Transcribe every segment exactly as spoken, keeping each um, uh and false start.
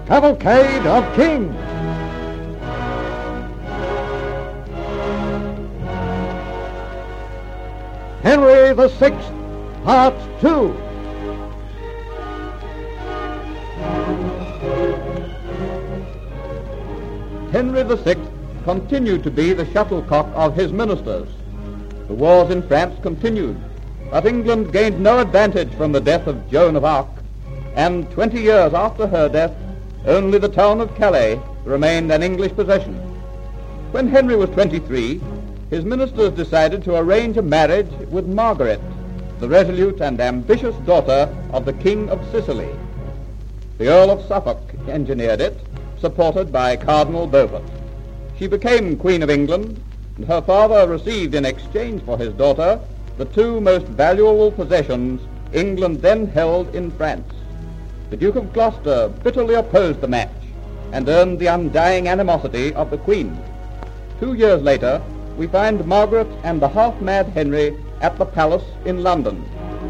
Cavalcade of Kings. Henry the Sixth, Part Two. Henry the Sixth continued to be the shuttlecock of his ministers. The wars in France continued, but England gained no advantage from the death of Joan of Arc, and twenty years after her death, only the town of Calais remained an English possession. When Henry was twenty-three, his ministers decided to arrange a marriage with Margaret, the resolute and ambitious daughter of the King of Sicily. The Earl of Suffolk engineered it, supported by Cardinal Beaufort. She became Queen of England, and her father received in exchange for his daughter the two most valuable possessions England then held in France. The Duke of Gloucester bitterly opposed the match and earned the undying animosity of the Queen. Two years later, we find Margaret and the half-mad Henry at the palace in London.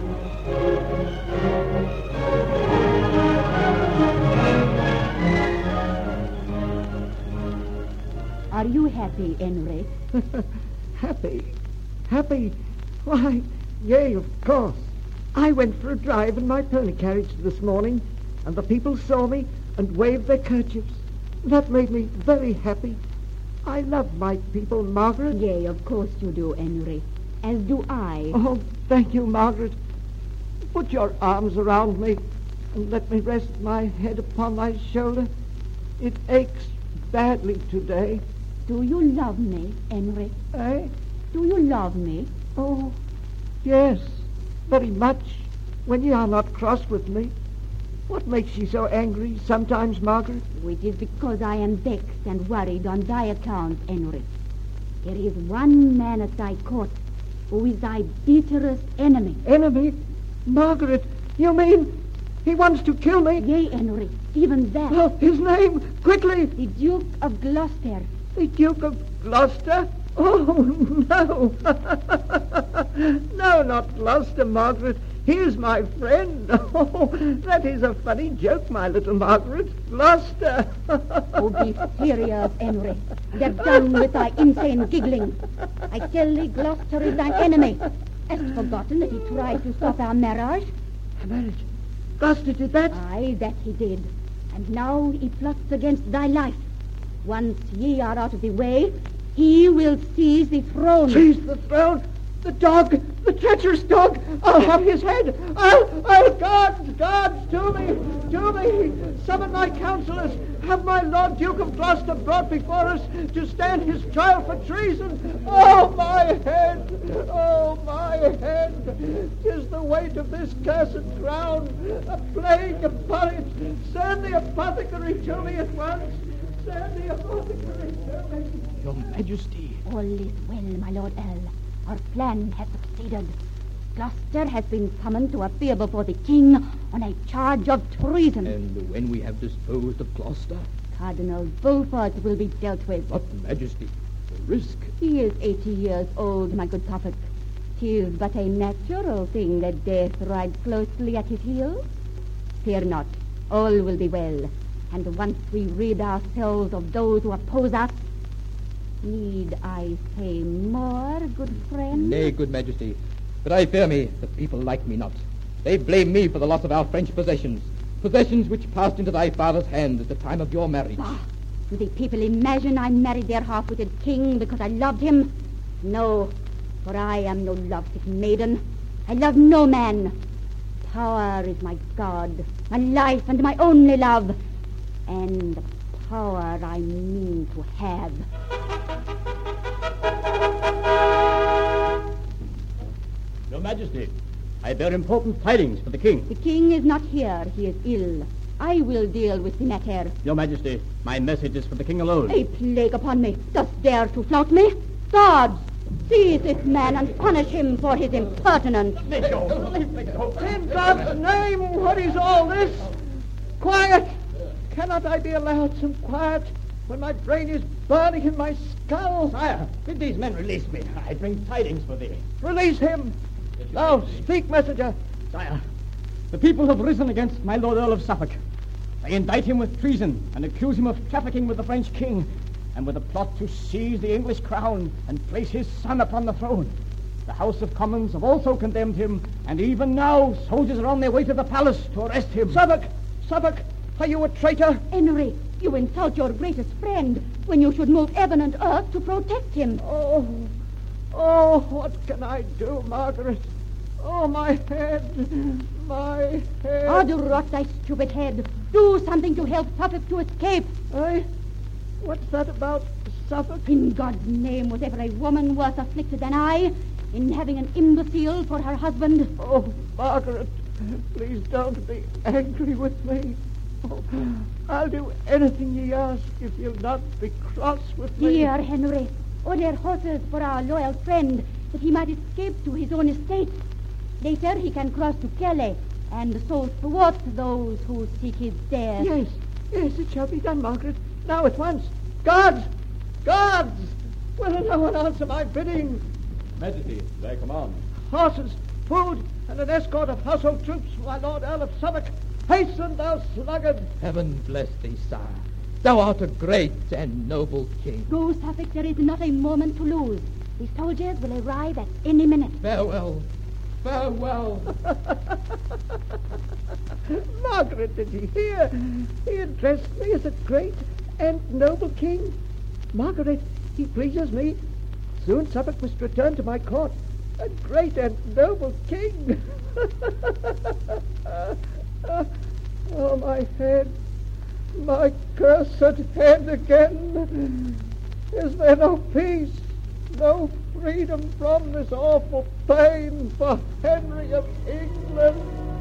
Are you happy, Henry? Happy? Happy? Why, yea, of course. I went for a drive in my pony carriage this morning, and the people saw me and waved their kerchiefs. That made me very happy. I love my people, Margaret. Yea, of course you do, Henry. As do I. Oh, thank you, Margaret. Put your arms around me and let me rest my head upon thy shoulder. It aches badly today. Do you love me, Henry? Eh? Do you love me? Oh, yes, very much, when ye are not cross with me. What makes ye so angry sometimes, Margaret? It is because I am vexed and worried on thy account, Henry. There is one man at thy court who is thy bitterest enemy. Enemy? Margaret, you mean he wants to kill me? Yea, Henry, even that. Oh, his name, quickly! The Duke of Gloucester. The Duke of Gloucester? Oh, no. No, not Gloucester, Margaret. He is my friend. Oh, that is a funny joke, my little Margaret. Gloucester. Oh, be serious, Henry. Get done with thy insane giggling. I tell thee, Gloucester is thine enemy. Hast forgotten that he tried to stop our marriage? Our marriage? Gloucester did that? Aye, that he did. And now he plots against thy life. Once ye are out of the way, he will seize the throne. Seize the throne? The dog, the treacherous dog. I'll have his head. I'll, I'll, guards, guards, to me, to me. Summon my counselors. Have my Lord Duke of Gloucester brought before us to stand his trial for treason. Oh, my head, oh, my head. 'Tis the weight of this cursed crown. A plague upon it. Send the apothecary to me at once. Send the apothecary to me. Your Majesty. All is well, my Lord Earl. Our plan has succeeded. Gloucester has been summoned to appear before the king on a charge of treason. And when we have disposed of Gloucester? Cardinal Beaufort will be dealt with. But, Majesty, the risk. He is eighty years old, my good Suffolk. 'Tis but a natural thing that death rides closely at his heels. Fear not, all will be well. And once we rid ourselves of those who oppose us, need I say more, good friend? Nay, good Majesty, but I fear me the people like me not. They blame me for the loss of our French possessions, possessions which passed into thy father's hands at the time of your marriage. Ah, do the people imagine I married their half-witted king because I loved him? No, for I am no lovesick maiden. I love no man. Power is my God, my life and my only love, and the power I mean to have. Your Majesty, I bear important tidings for the king. The king is not here. He is ill. I will deal with the matter. Your Majesty, my message is for the king alone. A plague upon me. Dost dare to flout me? Guards, seize this man and punish him for his impertinence. Let go. Let go. In God's name, what is all this? Quiet! Cannot I be allowed some quiet when my brain is burning in my skull? Sire, bid these men release me. I bring tidings for thee. Release him! Now, speak, messenger. Sire, the people have risen against my Lord Earl of Suffolk. They indict him with treason and accuse him of trafficking with the French king and with a plot to seize the English crown and place his son upon the throne. The House of Commons have also condemned him, and even now soldiers are on their way to the palace to arrest him. Suffolk! Suffolk! Are you a traitor? Henry, you insult your greatest friend when you should move heaven and earth to protect him. Oh, oh, what can I do, Margaret? Oh, my head, my head. Oh, do rot thy stupid head. Do something to help Suffolk to escape. I... What's that about Suffolk? In God's name, was ever a woman worse afflicted than I in having an imbecile for her husband? Oh, Margaret, please don't be angry with me. Oh, I'll do anything ye ask if you'll not be cross with me. Dear Henry, order horses for our loyal friend that he might escape to his own estate. Later he can cross to Calais and so thwart those who seek his death. Yes, yes, it shall be done, Margaret. Now at once. Guards! Guards! Will no one answer my bidding? Majesty, thy command. Horses, food, and an escort of household troops for my Lord Earl of Suffolk. Hasten, thou sluggard! Heaven bless thee, sire. Thou art a great and noble king. Go, Suffolk, there is not a moment to lose. The soldiers will arrive at any minute. Farewell. Farewell. Margaret, did ye hear? He addressed me as a great and noble king. Margaret, he pleases me. Soon Suffolk must return to my court. A great and noble king. Oh, my head. My cursed head again. Is there no peace? No freedom from this awful pain for Henry of England?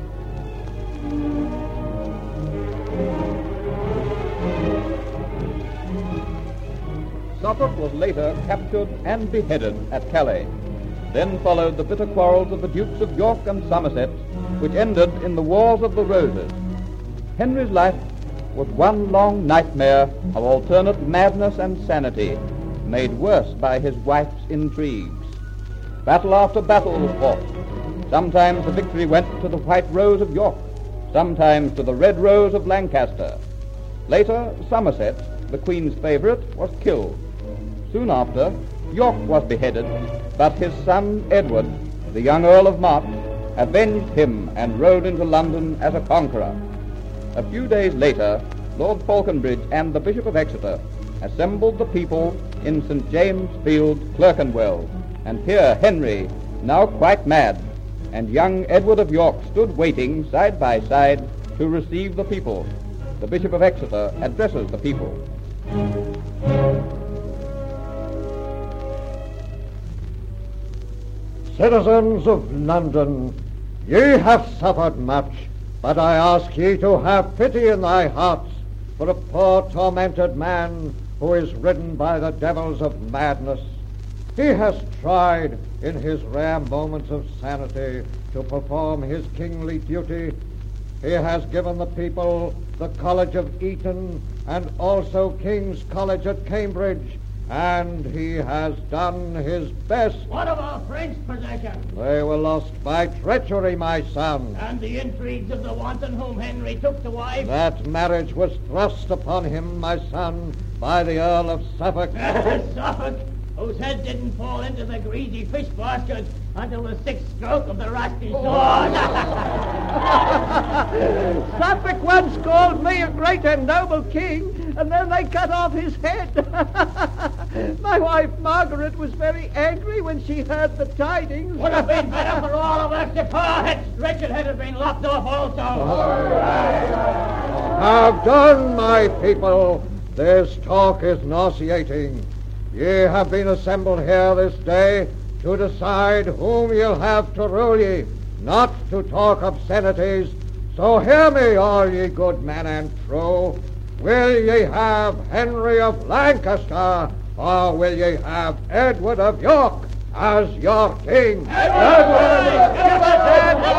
Suffolk was later captured and beheaded at Calais. Then followed the bitter quarrels of the Dukes of York and Somerset, which ended in the Wars of the Roses. Henry's life was one long nightmare of alternate madness and sanity, made worse by his wife's intrigues. Battle after battle was fought. Sometimes the victory went to the White Rose of York, sometimes to the Red Rose of Lancaster. Later, Somerset, the Queen's favourite, was killed. Soon after, York was beheaded, but his son Edward, the young Earl of March, avenged him and rode into London as a conqueror. A few days later, Lord Falconbridge and the Bishop of Exeter assembled the people in Saint James Field, Clerkenwell, and here Henry, now quite mad, and young Edward of York stood waiting side by side to receive the people. The Bishop of Exeter addresses the people. Citizens of London, ye have suffered much, but I ask ye to have pity in thy hearts for a poor tormented man who is ridden by the devils of madness. He has tried, in his rare moments of sanity, to perform his kingly duty. He has given the people the College of Eton and also King's College at Cambridge, and he has done his best. What of our French possessions? They were lost by treachery, my son. And the intrigues of the wanton whom Henry took to wife? That marriage was thrust upon him, my son, by the Earl of Suffolk. Suffolk, whose head didn't fall into the greasy fish basket until the sixth stroke of the rusty sword. Suffolk once called me a great and noble king, and then they cut off his head. My wife Margaret was very angry when she heard the tidings. Would have been better for all of us if her head, wretched head, had been lopped off also. Have done, my people. This talk is nauseating. Ye have been assembled here this day to decide whom you'll have to rule ye, not to talk obscenities. So hear me, all ye good men and true. Will ye have Henry of Lancaster, or will ye have Edward of York as your king? Edward! Edward!